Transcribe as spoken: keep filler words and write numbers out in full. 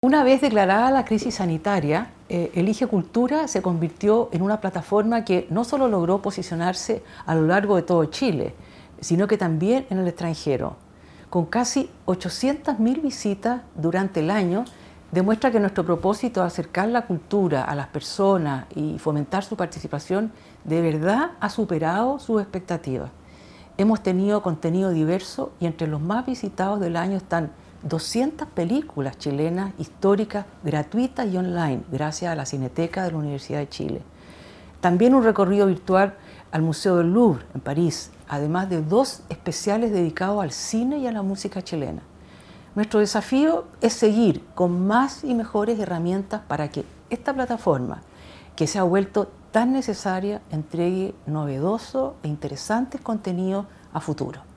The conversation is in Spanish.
Una vez declarada la crisis sanitaria, eh, Elige Cultura se convirtió en una plataforma que no solo logró posicionarse a lo largo de todo Chile, sino que también en el extranjero. Con casi ochocientas mil visitas durante el año, demuestra que nuestro propósito de acercar la cultura a las personas y fomentar su participación de verdad ha superado sus expectativas. Hemos tenido contenido diverso y entre los más visitados del año están doscientas películas chilenas históricas gratuitas y online gracias a la Cineteca de la Universidad de Chile. También un recorrido virtual al Museo del Louvre en París, además de dos especiales dedicados al cine y a la música chilena. Nuestro desafío es seguir con más y mejores herramientas para que esta plataforma, que se ha vuelto tan necesaria, entregue novedoso e interesantes contenidos a futuro.